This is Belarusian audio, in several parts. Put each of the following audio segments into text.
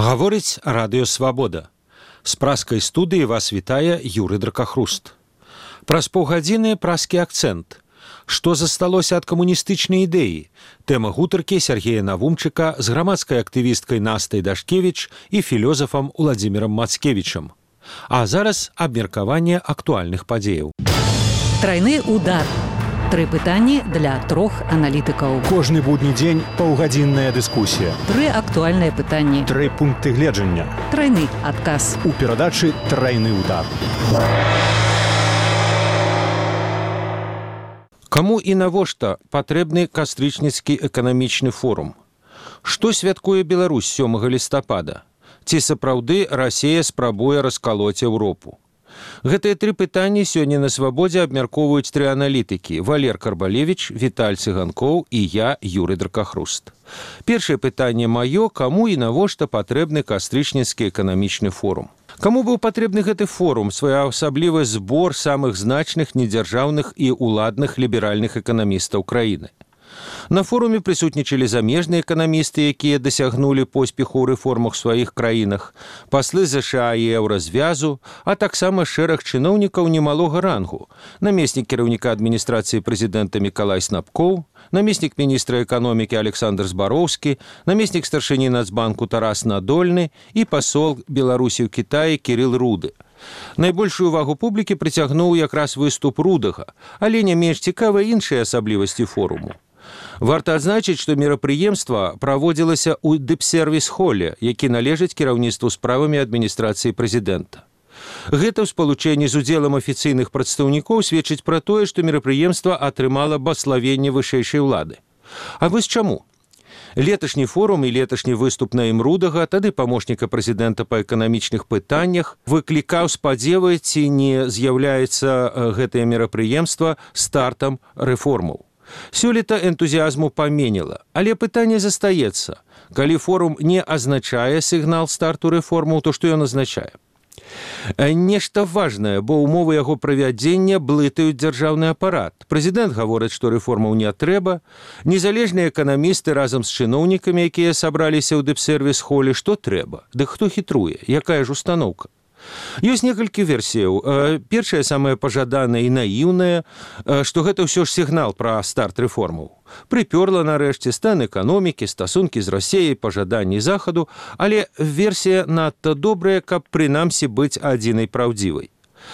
Гаворыць радыё «Свабода». З праскай студыі вас вітае Юрый Дракахруст. Праз паўгадзіны праскі акцэнт. Што засталося ад камуністычнай ідэі? Тэма гутаркі Сергея Навумчыка з грамадскай актывісткай Настай Дашкевіч і філёзафам Уладзімірам Мацкевічам. А зараз абмеркаванне актуальных падзеяў. Трайны удар. 3 пытанні для 3 аналітыкаў. Кожны будні дзень паўгадзінная дыскусія. 3 актуальныя пытанні. 3 пункты гледжання. Трайны адказ. У перадачы «Трайны удар». Каму і навошта патрэбны кастрычніцкі эканамічны форум? Што святкуе Беларусь 7 лістапада? Ці сапраўды Расія спрабуе раскалоць Еўропу? Гэтыя 3 пытанні сёння на «Свабодзе» абмяркоўваюць 3 аналітыкі: Валер Карбалевіч, Віталь Цыганкоў і я, Юрый Дракахруст. Першае пытанне маё: каму і навошта патрэбны кастрычніцкі эканамічны форум? Каму быў патрэбны гэты форум, своеасаблівы збор самых значных недзяржаўных і ўладных ліберальных эканамістаў краіны? На форуме прысутнічалі замежныя эканамісты, якія дасягнулі поспеху ў рэформах у сваіх краінах, паслы ЗША і еўразвязу, а таксама шэраг чыноўнікаў немалога рангу: намеснік кіраўніка адміністрацыі прэзідэнта Мікалай Снапкоў, намеснік міністра эканомікі Александр Збароўскі, намеснік старшыні Нацбанку Тарас Надольны і пасол Беларусі ў Кітаі Кірыл Руды. Найбольшую увагу публікі прыцягнуў якраз выступ Рудага, але не менш цікавыя іншыя асаблівасці форуму. Варта адзначыць, што мерапрыемства праводзілася ў дыпсервіс-холе, які належыць кіраўніцтву справамі адміністрацыі прэзідэнта. Гэта ў спалучэнні з удзелам афіцыйных прадстаўнікоў сведчыць пра тое, што мерапрыемства атрымала баславенне вышэйшай улады. А вось чаму? Леташні форум і леташні выступ на ім Рудага, тады памочніка прэзідэнта па эканамічных пытаннях, выклікаў спадзевы, ці не з'яўляецца гэтае мерапрыемства стартам рэформаў. Сёлета энтузіазму паменела, але пытанне застаецца. Калі форум не азначае сігнал старту рэформаў, то што ён азначае? Нешта важнае, бо ўмовы яго правядзення блытаюць дзяржаўны апарат. Прэзідэнт гаворыць, што рэформаў не трэба. Незалежныя эканамісты разам з чыноўнікамі, якія сабраліся ў дыпсервіс-холе, што трэба? Дык хто хітруе? Якая ж устаноўка? Ёсць некалькі версіяў. Першая, самая пажаданая і наіўная, што гэта ўсё ж сігнал пра старт рэформаў. Прыпёрла нарэшце стан эканомікі, стасункі з Расіяй, пажаданні захаду, але версія надта добрая, каб прынамсі быць адзінай праўдзівай.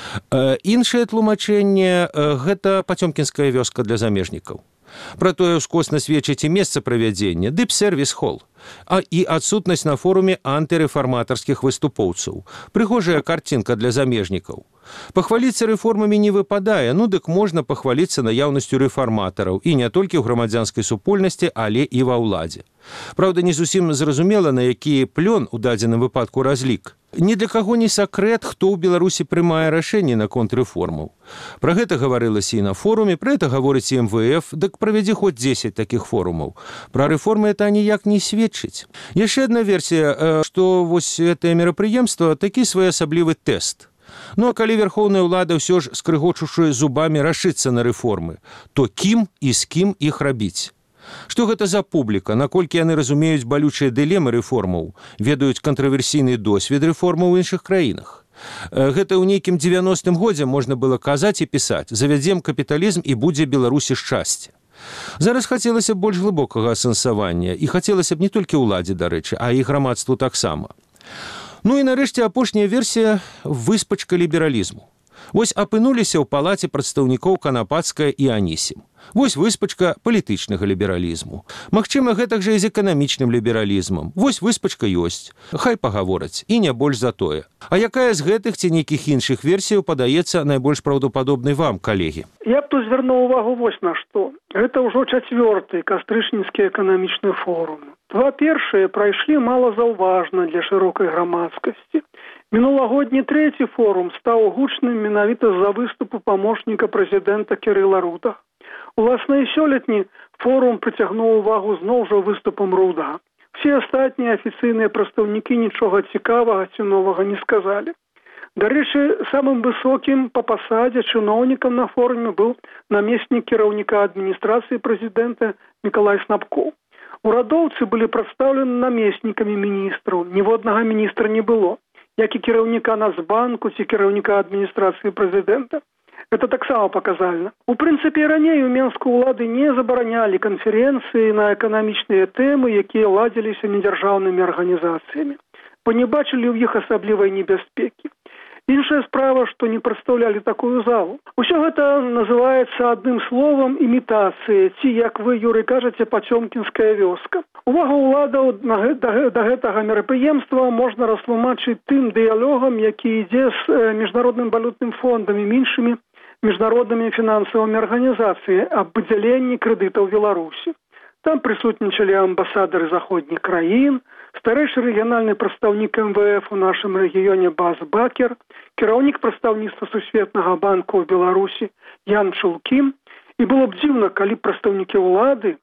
Іншае тлумачэнне – гэта пацёмкінская вёска для замежнікаў. Пра тое ўскосна сведчыць і месца правядзення – дыпсервіс-хол, а і адсутнасць на форуме антырэфарматарскіх выступоўцаў. Прыгожая карцінка для замежнікаў. Пахваліцца рэформамі не выпадае, дык можна пахваліцца наяўнасцю рэфарматараў і не толькі ў грамадзянскай супольнасці, але і ва ўладзе. Праўда, не зусім зразумела, на які плён у дадзеным выпадку разлік. Ні для каго не сакрэт, хто ў Беларусі прымае рашэнні наконт рэформаў. Пра гэта гаварылася і на форуме, пра гэта гаворыць і МВФ, дык правядзі хоць 10 такіх форумаў. Пра рэформы это ніяк не сведчыць. Яшчэ адна версія, што вось гэтае мерапрыемства такі своеасаблівы тэст. А калі верхоўная ўлада ўсё ж, скрыгочучы зубамі, рашыцца на рэформы, то кім і з кім іх рабіць? Што гэта за публіка, наколькі яны разумеюць балючыя дылемы рэформаў, ведаюць кантраверсійны досвед рэформаў у іншых краінах? Гэта ў нейкім 90-м годзе можна было казаць і пісаць: завядзем капіталізм і будзе Беларусі шчасце. Зараз хацелася б больш глыбокага асэнсавання, і хацелася б не толькі ўладзе, дарэчы, а і грамадству таксама. І нарэшце апошняя версія – выспачка лібералізму. Вось апынуліся ў палаце прадстаўнікоў Канапацкая і Анісім. Вось выспачка палітычнага лібералізму. Магчыма, гэтак жа і з эканамічным лібералізмам. Вось выспачка ёсць. Хай пагавораць, і не больш за тое. А якая з гэтых ці нейкіх іншых версіяў падаецца найбольш праўдападобнай вам, калегі? Я б тут звярнуў увагу вось на што. Гэта ўжо 4-й кастрычніцкі эканамічны форум. 2 першыя прайшлі малазаўважна для шырокай грамадскасці. Мінулагодні 3-й форум стаў гучным менавіта з-за выступу памочніка прэзідэнта Кірыла Рудага. Уласна, і сёлетні форум прыцягнуў увагу зноў жа выступам Рудага. Все астатнія афіцыйныя прадстаўнікі нічога цікавага ці новага не сказалі. Дарэчы, самым высокім па пасадзе чыноўнікам на форуме быў намеснік кіраўніка адміністрацыі прэзідэнта Мікалай Снапкоў. Урадоўцы былі прадстаўлены намеснікамі міністраў, ніводнага міністра не было, як і кіраўніка Нацбанку ці кіраўніка адміністрацыі прэзідэнта. Это таксама паказальна. У прынцыпе, раней у Менску ўлады не забаранялі канферэнцыі на эканамічныя тэмы, якія ладзіліся недзяржаўнымі арганізацыямі, бо не бачылі ў іх асаблівай небяспекі. Іншая справа, што не прадстаўлялі такую залу. Усё гэта называецца адным словам імітацыя, ці, як вы, Юрый, кажаце, пацёмкінская вёска. Увага ўладаў да гэтага мерапрыемства можна растлумачыць тым дыялогам, які ідзе з міжнародным валютным фондам і іншымі міжнароднымі фінансавымі арганізацыямі аб выдзяленні крэдытаў Беларусі. Там прысутнічалі амбасадары заходніх краін, старэйшы рэгіянальны прадстаўнік МВФ у нашым рэгіёне Бас Бакер, кіраўнік прадстаўніцтва Сусветнага банку ў Беларусі Ян Чулкім. І было б дзіўна, калі прадстаўнікі ўлады,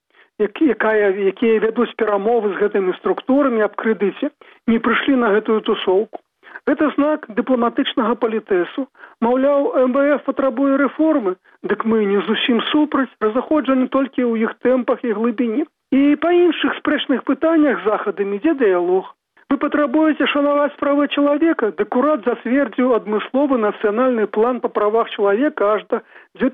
якія вядуць перамовы з гэтымі структурамі аб крэдыце, не прыйшлі на гэтую тусоўку. Гэта знак дыпламатычнага палітэсу. Маўляў, МВФ патрабуе рэформы, дык мы не зусім супраць, разыходжанне толькі ў іх тэмпах і глыбіні. І па іншых спрэчных пытаннях з захадам ідзе дыялог. Вы патрабуеце шанаваць правы чалавека, дык урад зацвердзіў адмысловы нацыянальны план па правах чалавека аж да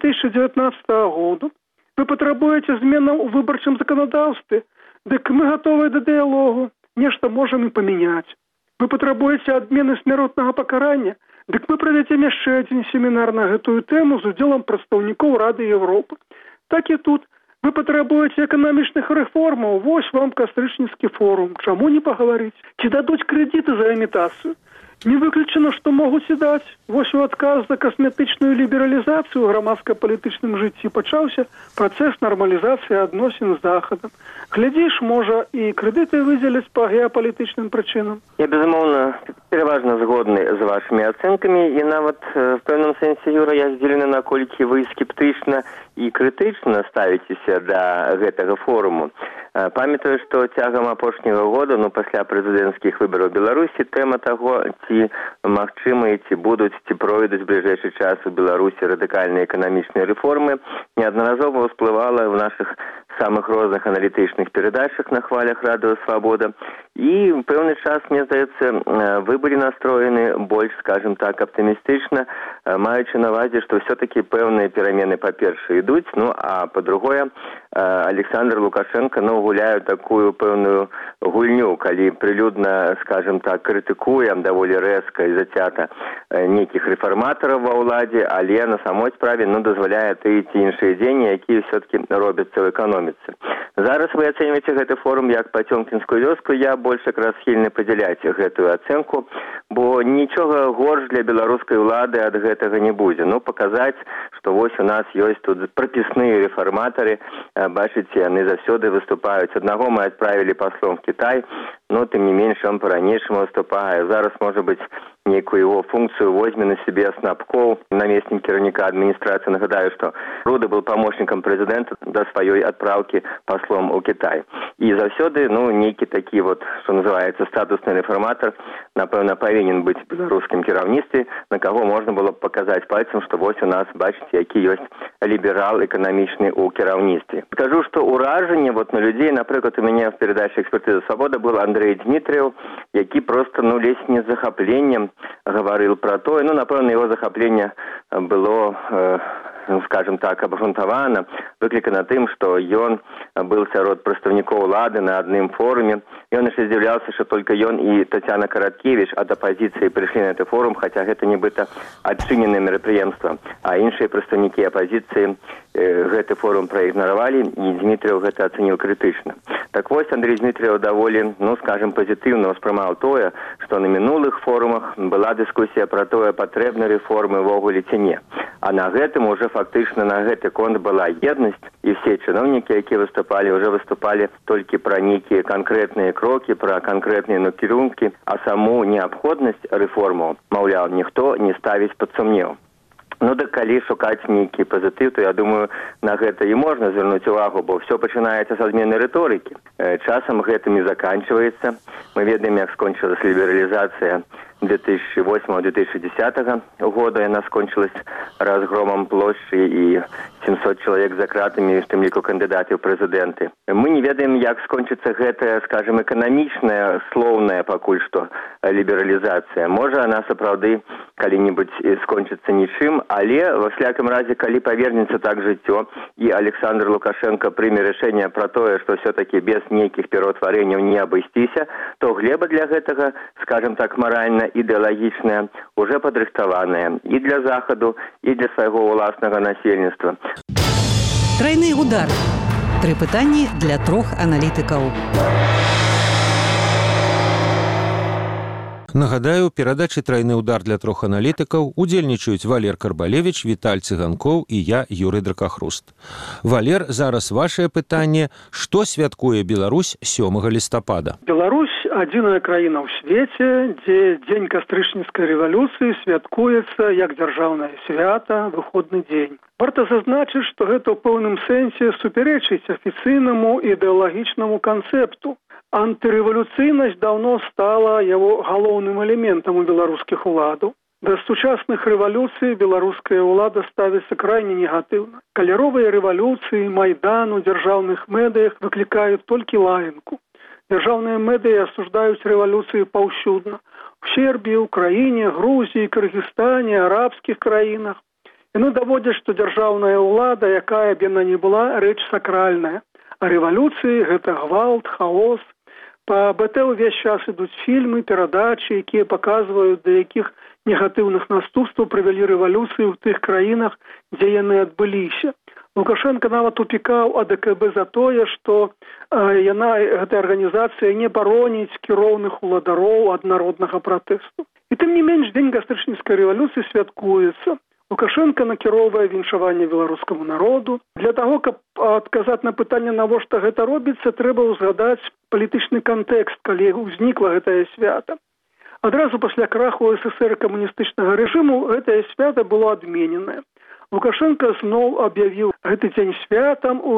2019 году. Вы патрабуеце зменаў у выбарчым заканадаўстве, дык мы гатовыя да дыялогу, нешта можам і памяняць. Вы патрабуеце адмены смяротнага пакарання, дык мы правядзем яшчэ адзін семінар на гэтую тэму з удзелам прадстаўнікоў Рады Еўропы. Так і тут. Вы патрабуеце эканамічных рэформаў, вось вам кастрычніцкі форум. Чаму не пагаварыць? Ці дадуць крэдыты за імітацыю? Не выключана, што могуць і даць. Вось у адказ за касметычную лібералізацыю ў грамадска-палітычным жыцці пачаўся працэс нармалізацыі адносін з Захадам. Глядзіш, можа, і крэдыты выдзеляць па геапалітычным прычынам. Я, безумоўна, пераважна згодны з вашымі ацэнкамі, і нават в пэўным сэнсе, Юра, я здзіўлены, наколькі вы скептычна і крытычна ставіцеся да гэтага форуму. Памятаю, што цягам апошняга года, пасля прэзідэнцкіх выбараў Беларусі, тэма таго, ці магчымыя, ці будуць, ці пройдуць бліжэйшы час у Беларусі радыкальныя эканамічныя рэформы, неаднаразова ўсплывала ў нашых самых розных аналітычных перадачах на хвалях Радыё Свабода. І ў пэўны час, мне здаецца, вы былі настроены больш, скажем так, аптымістычна, маючы на ўвазе, што ўсё-такі пэўныя перамены, па-першае, ідуць, а па-другое, Александр Лукашенко, гуляе такую пэўную гульню, калі прылюдна, скажем так, крытыкуе даволі рэзка і зацята нейкіх рэфарматараў ва ўладзе, але на самой справе, дазваляе тыя ці іншыя дзеянні, якія ўсё-такі робяцца ў эканоміцы. Зараз вы ацэньваеце гэты форум як пацёмкінскую вёску, я больш якраз схільны падзяляць гэтую ацэнку, бо нічога горш для беларускай улады ад гэтага не будзе. Паказаць, што вось у нас ёсць тут прапісныя рэфарматары, бачыце, яны заўсёды выступаюць. Аднаго мы адправілі паслом в Кітай, тым не менш, он па-ранейшаму выступае. Зараз, можа быць, нейкую его функцию возьме на себе Снапков, наместник кіраўніка администрации. Нагадаю, что Руда был помощником президента до своей отправки послом у Китай. И заўсёды, нейкі такі что называется, статусный реформатор, напэўна, повинен быть в беларускім кіраўніцтве, на кого можно было показать пальцем, что вот у нас, бачите, які есть либерал экономичный у кіраўніцтве. Скажу, что уражение на людей, например, у меня в передаче «Экспертиза свобода» был Андрей Дмитриев, які просто, лезь не с захопленнем говорил про то, напэўна, его захопление было, скажем так, абгрунтавана, выклікана тым, што ён был сярод прадстаўнікоў улады на адным форуме. Ён яшчэ здзіўляўся, што только ён і Тацяна Караткевіч ад апазіцыі прыйшлі на гэты форум, хаця гэта нібыта адчыненае мерапрыемства, а іншыя прадстаўнікі апазіцыі гэты форум праігнаравалі, і Дмітрыеў гэта ацэніў крытычна. Так вось, Андрей Дмітрыеў даволі, скажем, пазітыўна ўспрымаў тое, што на мінулых форумах была дыскусія пра тое, патрэбны рэформы ўвогуле ці не. А на гэтым уже фактычна на гэты конт была еднасць, і все чыноўнікі, якія выступалі, уже выступалі толькі пра нейкія канкрэтныя крокі, пра канкрэтныя накірункі, а саму неабходнасць рэформаў, маўляў, ніхто не ставіць пад сумнеў. Калі шукаць нейкі пазітыў, то я думаю, на гэта і можна звярнуць увагу, бо ўсё пачынаецца са змены рыторыкі. Часам гэта не заканчваецца. Мы ведаем, як скончылась лібералізацыя 2008-2010 года. Яна скончилась разгромом площади и 700 человек за кратами, в тым ліку кандидатів прэзідэнты. Мы не ведаем, як скончыцца гэтая, скажем, эканамічная, слоўная пакуль што лібералізацыя. Можа, она сапраўды калі-нибудь скончыцца нічым, але во всяком разе, калі павернецца так жыццё і Александр Лукашенко прыме рашэнне пра тое, што все-таки без нейкіх пераўтварэнняў не абысціся, то глеба для гэтага, скажем так, морально-ідэалагічная, уже падрыхтаваная і для Захаду, і для свайго ўласнага насельніцтва. Трайны удар. 3 пытанні для 3 аналітыкаў. Нагадаю, перадачы «Трайны удар» для 3 аналітыкаў удзельнічаюць Валер Карбалевич, Віталь Цыганкоў і я, Юрый Дракахруст. Валер, зараз вашее пытанне. Што святкуе Беларусь 7 лістапада? Беларусь – адзіная краіна ў свеце, дзе дзень кастрычніцкай рэвалюцыі святкуецца як дзяржаўнае свята, выходны дзень. Варта зазначыць, што гэта ў пэўным сэнсе супярэчыць афіцыйнаму ідэалагічнаму канцэпту. Антырэвалюцыйнасць даўно стала яго галоўным элементам у беларускіх уладаў. Да сучасных рэвалюцый беларуская ўлада ставіцца крайне негатыўна. Каляровыя рэвалюцыі, майдан у дзяржаўных медыях выклікаюць толькі лаянку. Дзяржаўныя медыі асуждаюць рэвалюцыі паўсюдна. У Сербіі, Украіне, Грузіі, Кыргызстане, арабскіх краінах. Яны даводзяць, што дзяржаўная ўлада, якая б яна ні была, рэч сакральная. А рэвалюцыі – гэта гвалт, хаос. Па БТ ўвесь час ідуць фільмы, перадачы, якія паказваюць, да якіх негатыўных наступстваў прывялі рэвалюцыі ў тых краінах, дзе яны адбыліся. Лукашенко нават упікаў АДКБ за тое, што гэтая арганізацыя не бароніць кіроўных уладароў ад народнага пратэсту. І тым не менш, дзень кастрычніцкай рэвалюцыі святкуецца. Лукашенко накіроўвае віншаванне беларускаму народу. Для таго, каб адказаць на пытанне, навошта гэта робіцца, трэба ўзгадаць палітычны кантэкст, калі ўзнікла гэтае свята. Адразу пасля краху СССР камуністычнага рэжыму гэтае свята было адмененае. Лукашенко зноў аб'явіў гэты дзень святам у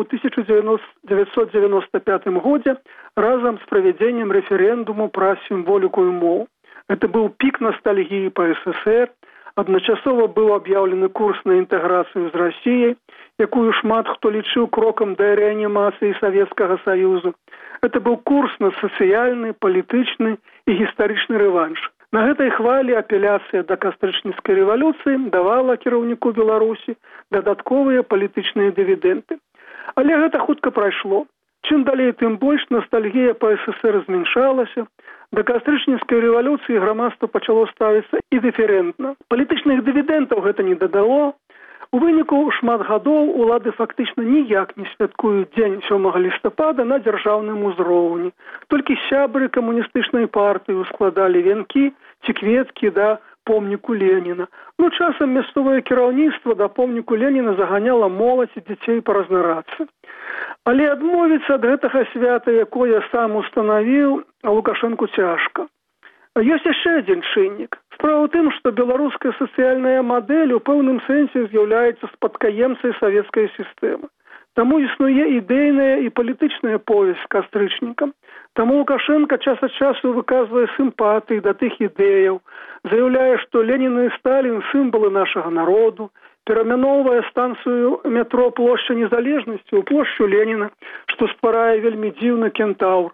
1995 годзе разам з правядзеннем рэферэндуму пра сімволіку і мову. Гэта быў пік ностальгіі па СССР. Адначасова быў аб'яўлены курс на інтэграцыю з Расіяй, якую шмат хто лічыў крокам да рэанімацыі Савецкага Саюзу. Гэта быў курс на сацыяльны, палітычны і гістарычны рэванш. На гэтай хвалі апеляцыя да кастрычніцкай рэвалюцыі давала кіраўніку Беларусі дадатковыя палітычныя дывідэнды. Але гэта хутка прайшло. Чым далей, тым больш ностальгія па СССР змяншалася. Да кастрычніцкай рэвалюцыі грамадства пачало ставіцца індыферэнтна. Палітычных дывідэнтаў гэта не дадало. У выніку шмат гадоў улады фактычна ніяк не святкуюць дзень 7 лістапада на дзяржаўным узроўні. Толькі сябры камуністычнай партыі складалі венкі ці кветкі да помніку Леніна. Часам мясцовае кіраўніцтва да помніку Леніна заганяла моладзь і дзяцей па разнарадцы. Але адмовіцца ад гэтага свята, якое сам устанавіў, Лукашэнку цяжка. Ёсць яшчэ адзін чыннік. Справа ў тым, што беларуская сацыяльная мадэль у пэўным сэнсе з'яўляецца спадкаемцай савецкай сістэмы. Таму існуе ідэйная і палітычная повязь з кастрычнікам. Таму Лукашенко час ад часу выказвае сімпатыі да тых ідэяў, заяўляе, што Ленін і Сталін – сімвалы нашага народу, перамяноўвае станцыю метро плошча Незалежнасці ў плошчу Леніна, што стварае вельмі дзіўны кентаўр.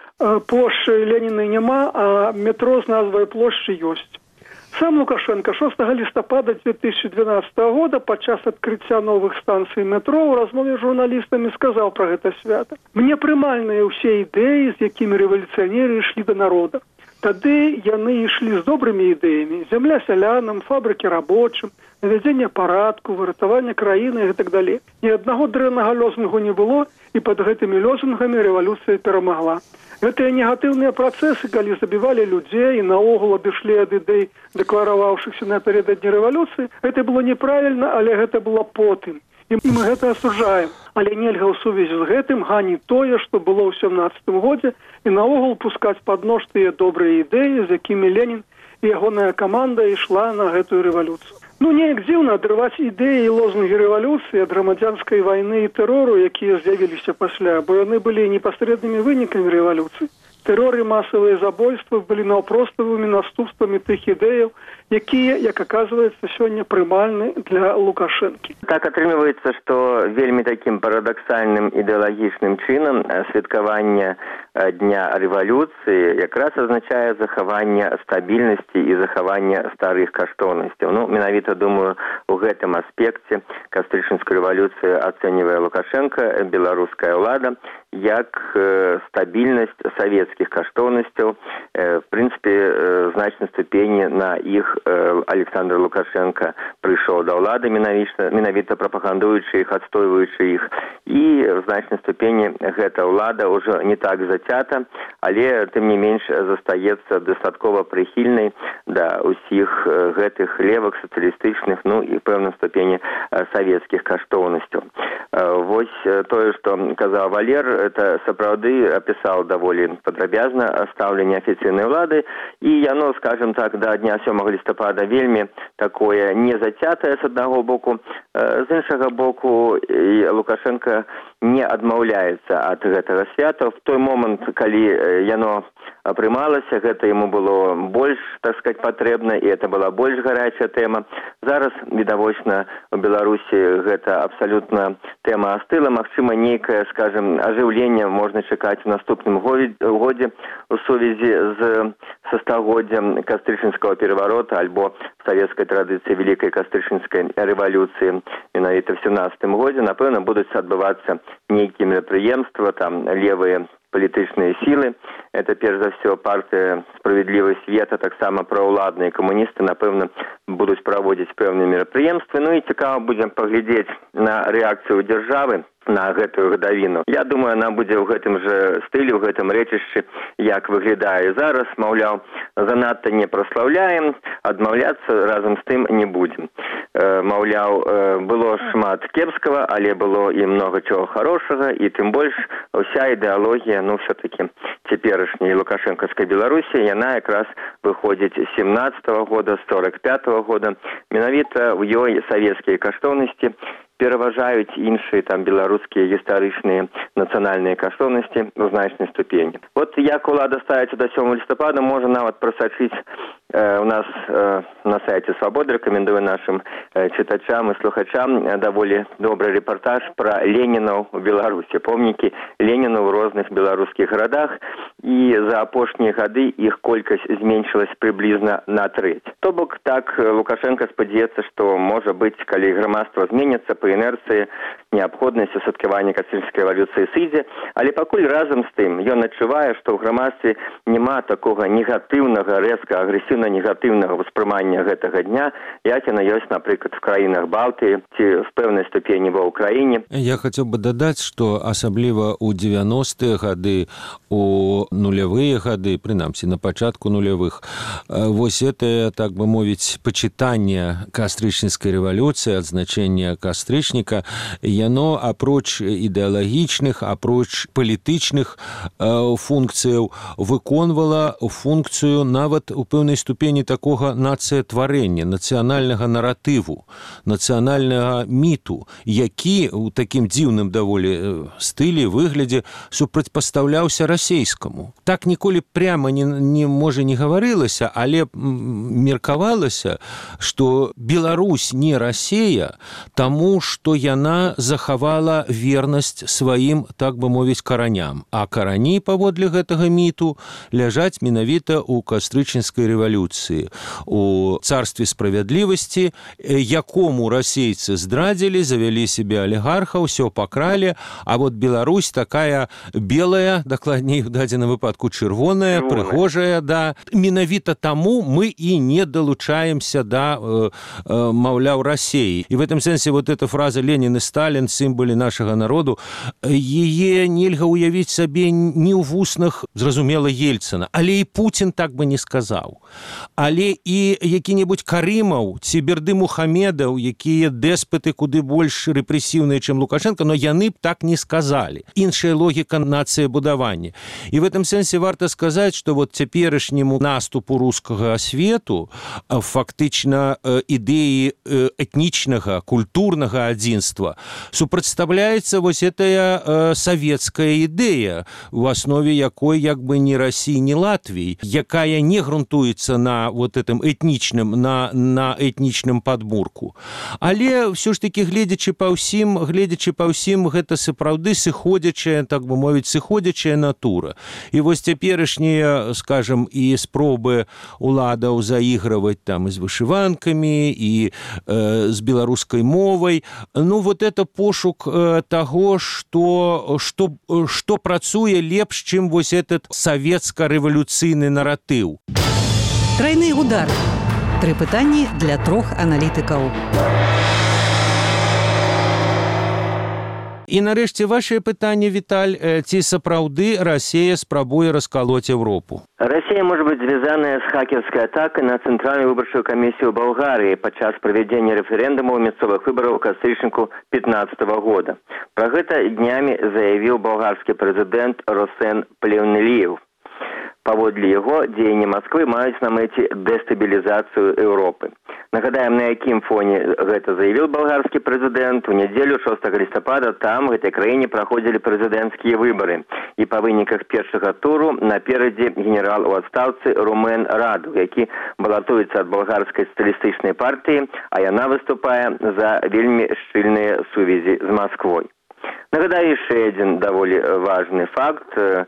Плошчы Леніна няма, а метро з назвай плошчы ёсць. Сам Лукашенко 6 лістапада 2012 года падчас адкрыцця новых станцый метро ў размове з журналістамі сказаў пра гэта свята. Мне прымальныя ўсе ідэі, з якімі рэвалюцыянеры ішлі да народа. Тады яны ішлі з добрымі ідэямі. Зямля сялянам, фабрыкі рабочым, навядзенне парадку, выратаванне краіны і так далей. Ні аднаго дрэннага лозунгу не было, і пад гэтымі лозунгамі рэвалюцыя перамагла. Гэтыя негатыўныя працэсы, калі забівалі людзей і наогул адышлі ад ідэй, дэклараваўшыхся напярэдадні рэвалюцыі, гэта было неправільна, але гэта было потым. І мы гэта асуджаем. Але нельга ў сувязі з гэтым ганіць тое, што было ў 17 годзе, і наогул пускаць пад нож тыя добрыя ідэі, з якімі Ленін і ягоная каманда ішла на гэтую рэвалюцыю. Неяк дзіўна адрываць ідэі і лозунгі рэвалюцыі ад грамадзянскай вайны і тэрору, якія з'явіліся пасля, бо яны былі непасрэднымі вынікамі рэвалюцыі. Тэрор і масавыя забойствы былі наўпроставымі наступствамі тых ідэяў, якія, як аказваецца, сёння прымальны для Лукашэнкі. Так атрымліваецца, што вельмі такім парадаксальным ідэалагічным чынам святкаванне Дня рэвалюцыі якраз азначае захаванне стабільнасці і захаванне старых каштоўнасцяў. Менавіта, думаю, у гэтым аспекце кастрычніцкую рэвалюцыю ацэньвае Лукашенко, беларуская ўлада, як стабільнасць савецкіх каштоўнасцяў. В прынцыпе, значнай ступені на іх Александр Лукашенко прыйшоў да ўлады, менавіта прапагандуючы іх, адстойваючы іх. І в значнай ступені гэта ўлада ўжо не так зацята, але тым не менш застаецца дастаткова прыхільнай да ўсіх гэтых левых, сацыялістычных, і в пэўнай ступені савецкіх каштоўнасцяў. Вось тое, што казаў Валер, это сапраўды апісаў даволі падрабязна стаўленне афіцыйнай улады, і яно, скажем так, да дня 7 лістапада вельмі такое незацятае з аднаго боку. З іншага боку, Лукашенко не адмаўляецца ад гэтага свята. В той момант, калі яно прымалася, гэта яму было больш, так сказать, патрэбна, і это была больш гарячая тэма. Зараз, відавочна, у Беларусі гэта абсалютна тэма астыла. Магчыма, нейкае, скажем, ажыўленне можна чакаць у наступным годзе у сувязі са стагоддзям кастрычніцкага пераварота альбо савецкай традыцыі вялікай кастрычніцкай рэвалюцыі менавіта в 17 годзе. Напэўна, будуць адбывацца нейкія мерапрыемствы, там левыя палітычныя сілы. Это, перш за все, партыя «Справедливый свет», а таксама праўладныя камуністы, напэўна, будуць праводзіць пэўныя мерапрыемствы. І цікава будзе паглядзець на рэакцыю дзяржавы на гэтую гадавіну. Я думаю, она будзе ў гэтым жа стылі, ў гэтым рэчышчы, як выглядае зараз. Маўляў, занадта не праслаўляем, адмаўляцца разам з тым не будзем. Маўляў, было шмат кепскага, але было і многа чого хорошага, і тым больш уся ідэалогія, все-таки цяперашняй лукашэнкаўскай Беларусі, яна якраз выходзіць з 17-го года, з 45-го года. Менавіта ў ёй савецкія каштоўнасці пераважаюць іншыя там беларускія гістарычныя нацыянальныя каштоўнасці ў значнай ступені. Вот як улада ставіцца да 7 лістапада, можа нават прасачыць у нас на сайце Свабоды. Рэкамендую нашим чытачам і слухачам даволі добры рэпартаж пра Ленінаў у Беларусі. Помнікі Леніну ў розных беларускіх гарадах, і за апошнія гады іх колькасць зменшылась прыблізна на трэць. То бок так Лукашенко спадзяецца, што можа быць, калі грамадства зменіцца па інерцыі, неабходнасць усвяткавання кастрычніцкай рэвалюцыі сыдзе, але пакуль разам з тым ён адчувае, што ў грамадстве няма такога негатыўнага, рэзка агрэсіўна-негатыўнага ўспрымання гэтага дня, як яна ёсць, напрыклад, в краінах Балтыі ці в пэўнай ступені ва Ўкраіне. Я хацеў бы дадаць, што асабліва ў 90-е гады, у нулявыя гады, прынамсі на пачатку нулявых, вось это, так бы мовіць, пачытанне кастрычніцкай рэвалюцыі, адзначэнне кастрычніка, яно апроч ідэалагічных, апроч палітычных функцыяў выконвала функцыю нават у пэўнай ступені такога нацыятварэння, нацыянальнага наратыву, нацыянальнага міту, які у такім дзіўным даволі стылі, выглядзе супрацьпастаўляўся расейскаму. Так ніколі пряма не гаварылася, але меркавалася, што Беларусь не Расея, таму, што яна захавала вернасць сваім, так бы мовіць, караням. А карані, паводле гэтага міту, ляжаць менавіта ў кастрычніцкай рэвалюцыі, у царстве справядлівасці, якому расейцы здрадзілі, завялі себе алігарха, ўсё пакралі, а вот Беларусь такая белая, дакладней, в дадзеным выпадку чырвоная, прыгожая, да. Менавіта таму мы і не далучаемся да, маўляў, Расеі. І в этом сэнсе вот эта фраза «Ленин и Сталин, сімволі нашага народу», яе нельга уявіць сабе не ў вуснах, зразумела, Ельцына, але і Путін так бы не сказаў. але і які-небудзь Карымаў ці Берды Мухамедаў, якія дэспаты куды больш рэпрэсіўныя, чым Лукашенко, но яны б так не сказалі. Іншая логіка нацыябудавання. І в этом сэнсе варта сказаць, што вот цяперашняму наступу рускага свету фактычна ідэі этнічнага, культурнага адзінства супрацьстаўляецца вось гэтая савецкая ідэя, у аснове якой як бы ні Расіі, ні Латвіі, якая не грунтуецца на вот этом этнічным, на этнічным падмурку. Але ўсё ж таки, гледзячы па ўсім, гэта сапраўды сыходзячая, так бы мовіць, сыходзячая натура. І вось цяперашнія, скажем, і спробы уладаў заігрываць там і з вышыванкамі, і з беларускай мовай, ну вот это пошук таго, што працуе лепш, чым вось этот савецка-рэвалюцыйны наратыў. Трайны удар. 3 пытанні для 3 аналітыкаў. І нарэшце вашае пытанне, Віталь, ці сапраўды Расія спрабуе раскалоць Европу? Россия может быть связанная с хакерской атакой на Центральную выборчую комиссию Болгарии подчас проведения референдума у мясцовых выборов у кастрычніку 2015 года. Про гэта днями заявил болгарский президент Росен Плевнелиев. Паводле яго, дзеянні Москвы маюць на мэце дэстабілізацыю Европы. Нагадаем, на якім фоне гэта заявіў балгарскі прэзідэнт. У нядзелю 6 лістапада там, в гэтай краіне, праходзілі прэзідэнцкія выбары. І па выніках першага туру наперадзе генерал у адстаўцы Румен Раду, які балатуецца ад балгарскай сацыялістычнай партыі, а яна выступае за вельмі шчыльныя сувязі з Москвой. Нагадаю, яшчэ адзін даволі важны факт.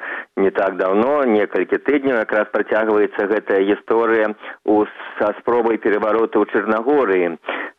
Не так давно, некалькі тыдняў, якраз працягваецца гэтая гісторыя са спробай перавароту ў Чарнагорыі,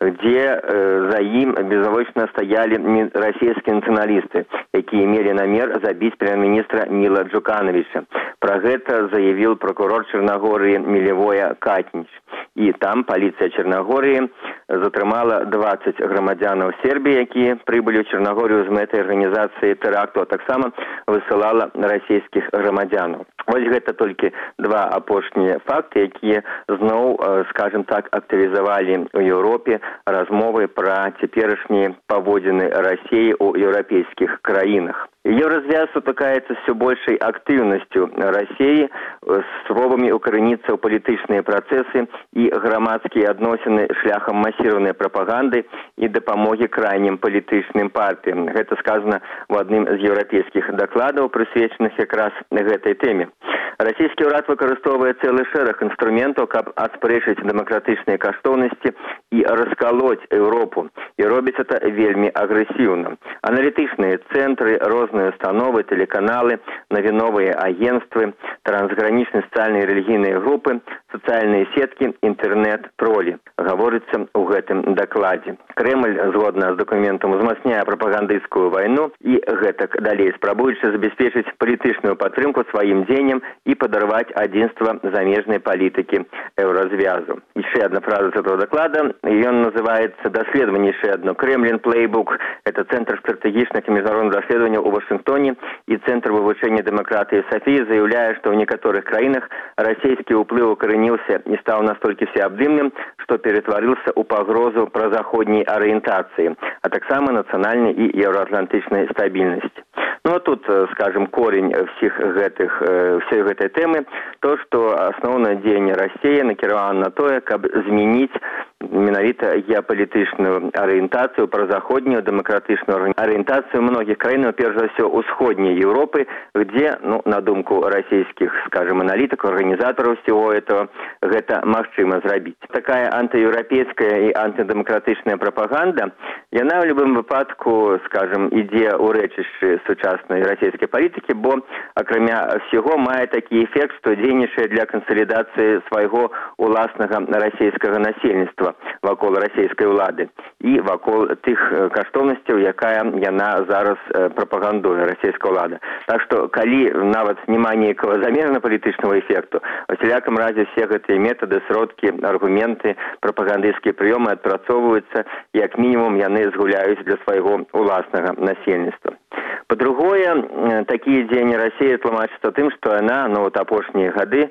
дзе за ім безавочна стаялі расійскія нацыяналісты, якія мелі намер забіць прэм'ер-міністра Міла Джукановича. Пра гэта заявіў прокурор Чарнагорыі Мілевоя Катніч. І там паліцыя Чарнагорыі затрымала 20 грамадзянаў Сербіі, якія прыбылі ў Чарнагорыю з мэтай арганізацыі тэракту, а таксама высылала расійскіх грамадзянаў. Вось гэта толькі 2 апошнія факты, якія зноў, скажем так, актывізавалі ў Еўропе размовы пра цяперашнія паводзіны Расіі ў еўрапейскіх краінах. Еўразвяз сутыкаецца з усё большай актыўнасцю Расіі з спробамі укараніцца ў палітычныя працэсы і грамадскія адносіны шляхам масіраванай прапаганды і дапамогі крайнім палітычным партыям. Гэта сказана ў адным з еўрапейскіх дакладаў, прысвечаных якраз гэтай тэме. Расійскі ўрад выкарыстоўвае цэлы шэраг інструментаў, каб аспрэчыць дэмакратычныя каштоўнасці і раскалоць Еўропу. І робіць это вельмі агрэсіўна. Аналітычныя цэнтры, розныя установы, телеканалы, навіновыя агенствы, трансгранічныя сацыяльныя і рэлігійныя групы, сацыяльныя сеткі, інтэрнэт-тролі. Гаворыцца ў гэтым дакладзе. Крэмль, згодна з дакументам, узмацняе прапагандысцкую вайну і гэтак далей, спрабуючы забяспечыць палітычную падтрымку сваім дзеянням і падарваць адзінства замежнай палітыкі еўразвязу. Яшчэ одна фраза з этого доклада, ён называецца «Даследаванне яшчэ одно. Кремлин Плейбук». Это Центр стратэгічных і міжнародных даследаванняў у Вашынгтоне і Центр вывучэння дэмакратыі Сафіі заяўляе, што ў некаторых краінах расійскі ўплыў укараніўся і стаў настолькі всеабдымным, што ператварыўся ў пагрозу празаходняй арыентацыі, а таксама нацыянальнай і еўраатлантычнай стабільнасці. Ну а тут, скажем, корень всей гэтай тэмы, то, што асноўнае дзеянне Расіі накіравана на тое, каб змяніць менавіта геапалітычную арыентацыю, празаходнюю дэмакратычную арыентацыю многіх краін, перш за ўсё усходняй Еўропы, где, на думку расійскіх, скажем, аналітыкаў, арганізатараў всего этого, гэта магчыма зрабіць. Такая антыеўрапейская і антыдэмакратычная прапаганда, яна ў любым выпадку, скажем, ідзе ў рэчышчы сучаснай расійскай палітыкі, бо, акрамя всего, мае такі эфект, што дзейнічае для кансалідацыі свайго уласнага расійскага насельніцтва вакол расійскай улады і вакол тых каштоўнасцяў, якая яна зараз прапагандуе, расійская ўлада. Так што, калі нават няма нейкага замежна-палітычнага эфекту, у всялякам разе все гэтыя метады, сродкі, аргументы, прапагандысцкія прыёмы адпрацоўваюцца, як мінімум яны згуляюць для свайго уласнага насельніцтва. Па-другое, такія дзеянні Расіі тлумачацца тым, што яна, апошнія гады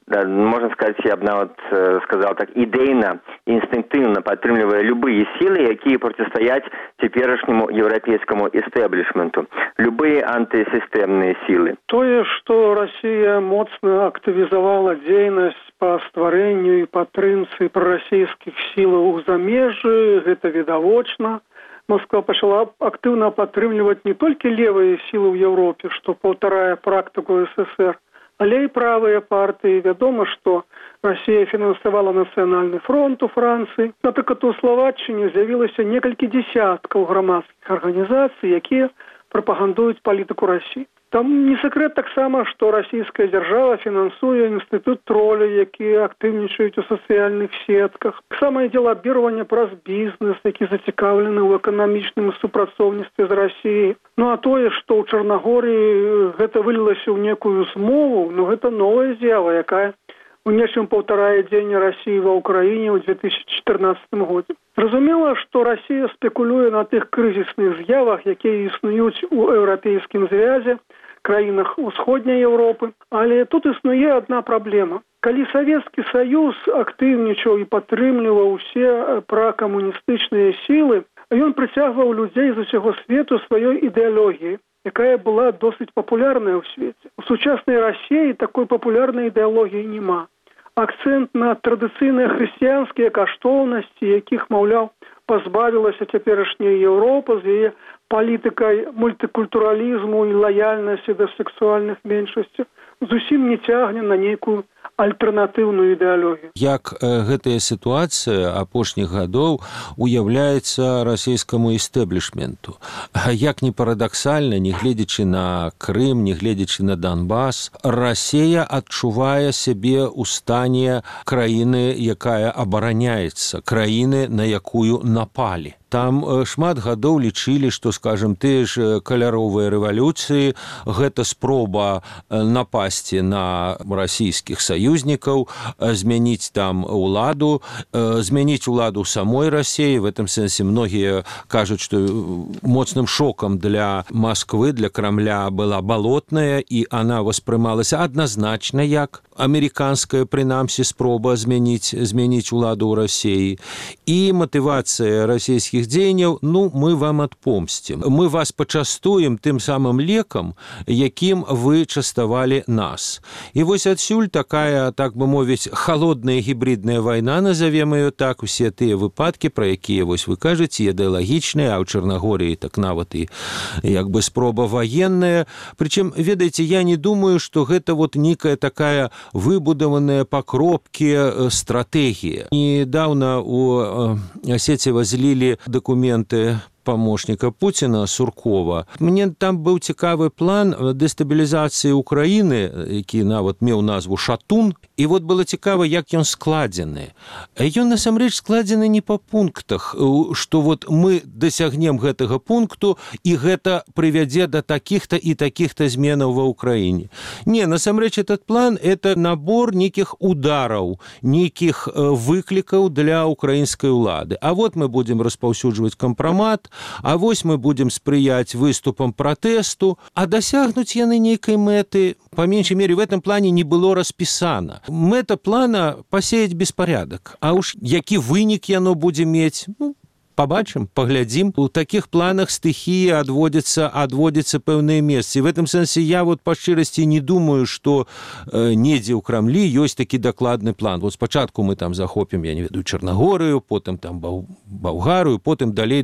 да, можно сказать, я бы сказал так, идейно, инстинктивно подтримливая любые силы, какие противостоять теперешнему европейскому истеблишменту. Любые антисистемные силы. Тое, што Расія моцна актывізавала дзейнасць па стварэнню і падтрымцы прарасійскіх сілаў у замежжы, гэта відавочна. Москва пачала актыўна падтрымліваць не толькі левыя сілы ў Еўропе, што паўтарае практыку СССР, але і правыя партыі. Вядома, што Расія фінансавала Нацыянальны фронт у Францыі. Напрыклад, у Словаччыне з'явілася некалькі дзесяткаў грамадскіх арганізацый, якія прапагандуюць палітыку Расіі. Там не секрет таксама, што расійская дзяржава фінансуе інстытут тролля, якія актыўнічаюць у сацыяльных сетках. Таксама ідзе лабіраванне праз бізнес, які зацікаўлены ў эканамічным супрацоўніцтве з Расіяй. Ну а тое, што ў Чарнагорыі гэта вылілася ў некую змову, гэта новая з'ява, якая у нечым паўтарае дзеянне Расіі ва ўкраіне ў 2014 годзе. Зразумела, што Расія спекулюе на тых крызісных з'явах, якія існуюць у еўрапейскім звязе, краінах усходняй Еўропы. Але тут існуе адна праблема. Калі Савецкі Саюз актыўнічаў і падтрымліваў усе пракамуністычныя сілы, ён прыцягваў людзей з усяго свету сваёй ідэалогіяй, якая была досыць папулярная ў свеце. У сучаснай Расіі такой папулярнай ідэалогіі няма. Акцэнт на традыцыйныя хрысціянскія каштоўнасці, якіх, маўляў, пазбавілася цяперашняя Еўропа з яе палітыкай мультыкультуралізму і лаяльнасці да сексуальных меншасцяў, зусім не цягне на нейкую альтэрнатыўную ідэалогію. Як гэтая сітуацыя апошніх гадоў уяўляецца расійскаму істэблішменту. Як не парадаксальна, не гледзячы на Крым, не гледзячы на Донбас, Расія адчувае сябе ў стане краіны, якая абараняецца, краіны, на якую напалі. Там шмат гадоў лічылі, што, скажем, тыя ж каляровыя рэвалюцыі – гэта спроба напасці на расійскіх саюзнікаў, змяніць там уладу, змяніць уладу самой Расіі. В этом сэнсе многія кажуць, што моцным шокам для Москвы, для Крамля была балотная, і она воспрымалася адназначна як амерыканская, прынамсі, спроба змяніць уладу ў Расіі. І матывацыя расійскіх дзеянняў, мы вам адпомсцім. Мы вас пачастуем тым самым лекам, якім вы частавалі нас. І вось адсюль такая, так бы мовіць, халодная гібридная вайна, назовем ее так, усе тыя выпадкі, пра якія вось вы кажаце, ідэалагічныя, а ў Чарнагорыі так нават і як бы спроба ваенная. Прычым, ведаеце, я не думаю, што гэта вот некая такая выбудаваная па кропкі стратэгія. Недавно у Асецева злілі документы помощника Путина Суркова. Мне там быў цікавы план дэстабілізацыі Украіны, які нават меў назву «Шатун». І вот было цікава, як ён складзены. Ён, насамрэч, складзены не па пунктах, што вот мы дасягнем гэтага пункту, і гэта прывядзе да такіх-то і такіх-то зменаў ва Украіне. Не, насамрэч, этот план – это набор нейкіх удараў, нейкіх выклікаў для украінскай улады. А вот мы будем распаўсюджваць кампрамат, а вось мы будем спрыяць выступам пратэсту, а дасягнуць яны нейкай мэты, по меншай мере, в этом плане не было распісана. Мэта плана пасеяць беспорядак. А уж які вынік яно будзе мець, побачым, поглядзім. У такіх планах стыхія адводзіцца пэўныя месцы. В этом сэнсе я вот па шчырасці не думаю, што недзе ў Крамлі ёсць такі дакладны план. Вот спачатку мы там захопім, я не ведаю, Чарнагорыю, потым там Балгарыю, потым далей.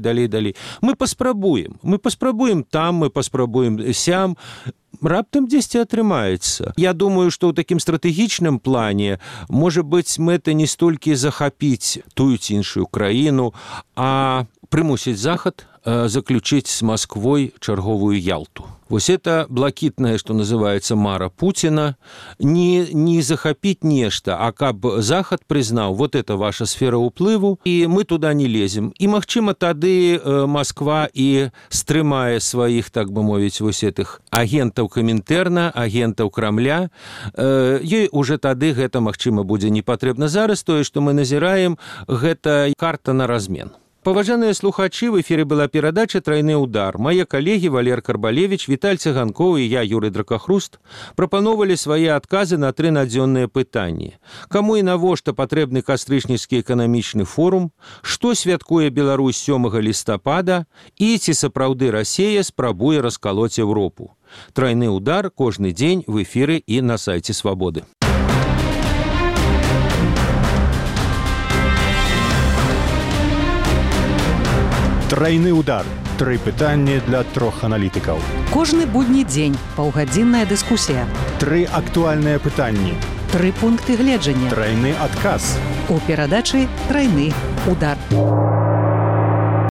Мы паспрабуем там, мы паспрабуем сям. Раптам дзесьці атрымаецца. Я думаю, што ў такім стратэгічным плане, можа быць, мэта не столькі захапіць тую ці іншую краіну, а прымусіць Захад заключыць з Москвой чарговую Ялту. Вось это блакітнае, што называецца мара Пуціна, не захапіць нешта, а каб Захад прызнаў, вот это ваша сфера ўплыву, і мы туда не лезем. І, магчыма, тады Москва і стрымае сваіх, так бы мовіць, вось этих агентаў Камінтэрна, агентаў Крамля. Ёй уже тады гэта, магчыма, будзе не патрэбна. Зараз тое, што мы назіраем, гэта карта на размен. Паважаныя слухачы, в эфире была перадача «Тройны удар». Мои коллеги Валер Карбалевич, Віталь Цыганкоў и я, Юрий Дракахруст, прапановали свои отказы на 3 надзённыя пытанні. Кому и навошта патрэбны кастрычніцкі эканамічны форум, што святкуе Беларусь 7 лістапада і ці сапраўды Расія спрабуе раскалоць Европу. «Тройны удар» кожны дзень в эфире и на сайте «Свободы». Тройны удар. 3 пытанні для 3 аналітыкаў. Кожны будні дзень паўгадзінная дыскусія. 3 актуальныя пытанні. 3 пункты гледжання. Тройны адказ. У перадачы «Тройны удар».